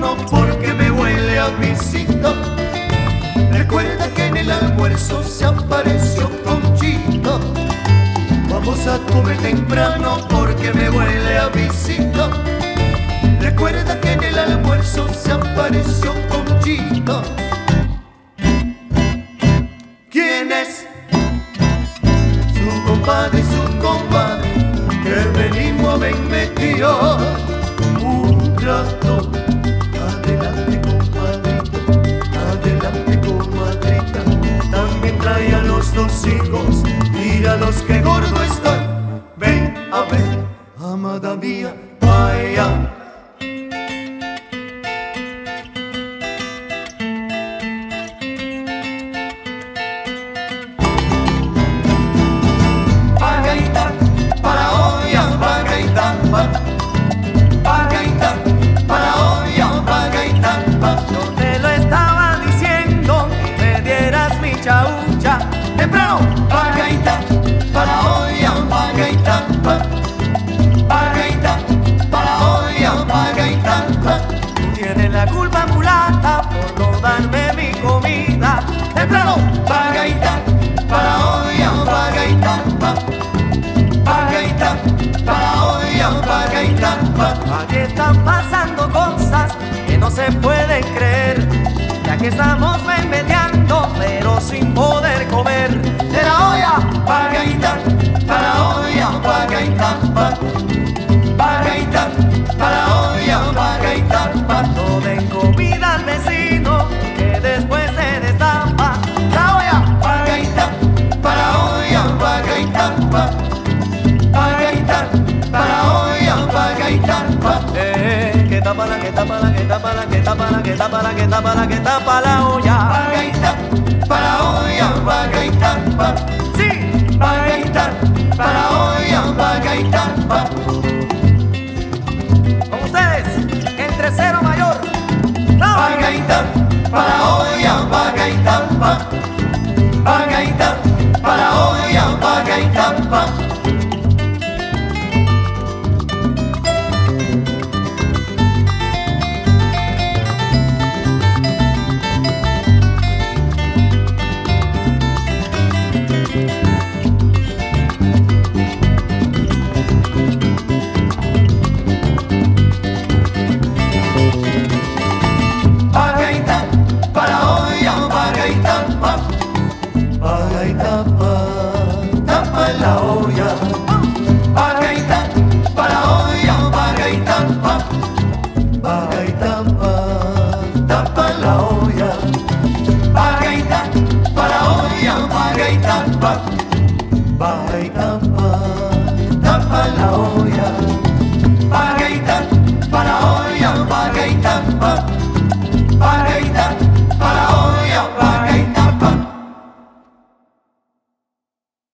temprano porque me huele a visita. Recuerda que en el almuerzo se apareció Conchita. Vamos a comer temprano porque me huele a visita. Recuerda que en el almuerzo se apareció Conchita. ¿Quién es? Su compadre, que venimos a ver metido un rato. Adelante, compadrito, adelante, comadrita. También trae a los dos hijos, míralos que gordo están. Ven a ver, amada mía, vaya. Yo te lo estaba diciendo que me dieras mi chaucha temprano. Pagaita, para hoy, pagaita, pagaita, para hoy, pagaita. Tú tienes la culpa, mulata, por no darme mi comida temprano. Pagaita, para hoy, pagaita, pagaita, para hoy, pagaita. Aquí están pasando cosas que no se pueden creer, ya que estamos remediando pero sin poder comer de la olla. Pagaita, para hoy, pagaita, pagaita, para hoy, pagaita. No den comida al vecino que después se destapa la olla. Pagaita, para hoy, pagaita, pagaita, para hoy, pagaita. Que tapa la, que tapa la, que tapa la, que tapa la, que tapa la, que tapa la, que tapa la olla. Pagaita, para hoy, pagaita, Sí, pagaita, para hoy, pagaita. con ustedes, el tercero mayor. Pagaita, para hoy, pagaita, pagaita, para hoy, pagaita. Pagaita, para hoy, pagaita, pagaita, tapa la olla. Pagaita, para hoy, pagaita, pagaita, tapa la olla. Pagaita, para hoy, pagaita.